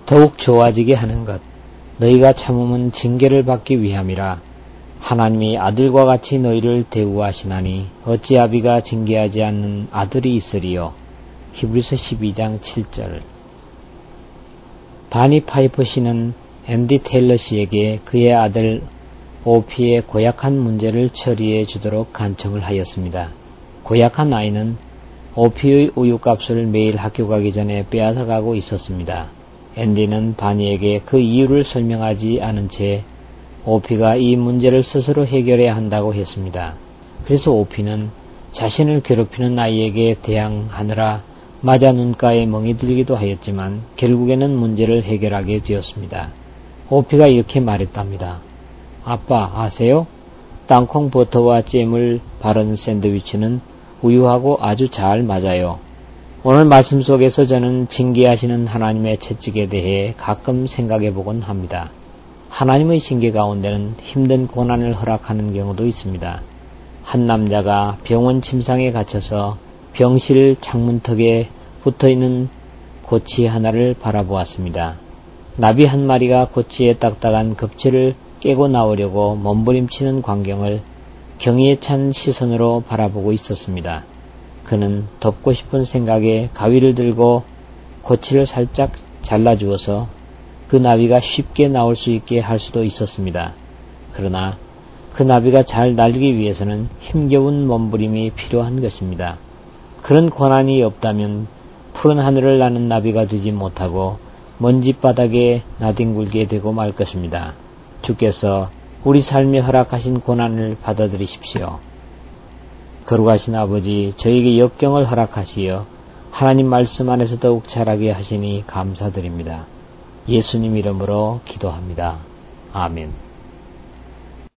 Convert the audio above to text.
더욱 좋아지게 하는 것. 너희가 참음은 징계를 받기 위함이라. 하나님이 아들과 같이 너희를 대우하시나니 어찌 아비가 징계하지 않는 아들이 있으리요. 히브리서 12장 7절. 바니 파이퍼 씨는 앤디 테일러 씨에게 그의 아들 오피의 고약한 문제를 처리해 주도록 간청을 하였습니다. 고약한 아이는 오피의 우유값을 매일 학교 가기 전에 빼앗아 가고 있었습니다. 앤디는 바니에게 그 이유를 설명하지 않은 채 오피가 이 문제를 스스로 해결해야 한다고 했습니다. 그래서 오피는 자신을 괴롭히는 아이에게 대항하느라 맞아 눈가에 멍이 들기도 하였지만 결국에는 문제를 해결하게 되었습니다. 오피가 이렇게 말했답니다. 아빠, 아세요? 땅콩 버터와 잼을 바른 샌드위치는 우유하고 아주 잘 맞아요. 오늘 말씀 속에서 저는 징계하시는 하나님의 채찍에 대해 가끔 생각해보곤 합니다. 하나님의 징계 가운데는 힘든 고난을 허락하는 경우도 있습니다. 한 남자가 병원 침상에 갇혀서 병실 창문턱에 붙어있는 고치 하나를 바라보았습니다. 나비 한 마리가 고치의 딱딱한 겁체를 깨고 나오려고 몸부림치는 광경을 경의에 찬 시선으로 바라보고 있었습니다. 그는 덮고 싶은 생각에 가위를 들고 고치를 살짝 잘라주어서 그 나비가 쉽게 나올 수 있게 할 수도 있었습니다. 그러나 그 나비가 잘 날기 위해서는 힘겨운 몸부림이 필요한 것입니다. 그런 고난이 없다면 푸른 하늘을 나는 나비가 되지 못하고 먼지바닥에 나뒹굴게 되고 말 것입니다. 주께서 우리 삶에 허락하신 고난을 받아들이십시오. 거룩하신 아버지, 저에게 역경을 허락하시어 하나님 말씀 안에서 더욱 자라게 하시니 감사드립니다. 예수님 이름으로 기도합니다. 아멘.